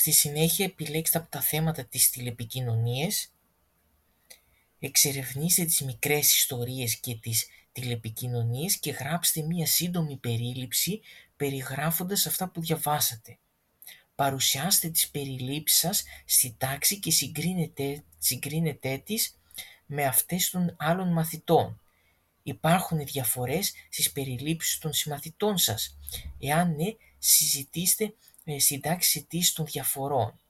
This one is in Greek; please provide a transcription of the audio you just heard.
Στη συνέχεια επιλέξτε από τα θέματα τις τηλεπικοινωνίες, εξερευνήστε τις μικρές ιστορίες και τις τηλεπικοινωνίες και γράψτε μία σύντομη περίληψη περιγράφοντας αυτά που διαβάσατε. Παρουσιάστε τις περιλήψεις σας στη τάξη και συγκρίνετε τις με αυτές των άλλων μαθητών. Υπάρχουν διαφορές στις περιλήψεις των συμμαθητών σας? Εάν ναι, συζητήστε στην τάξη αιτήσεις των διαφορών.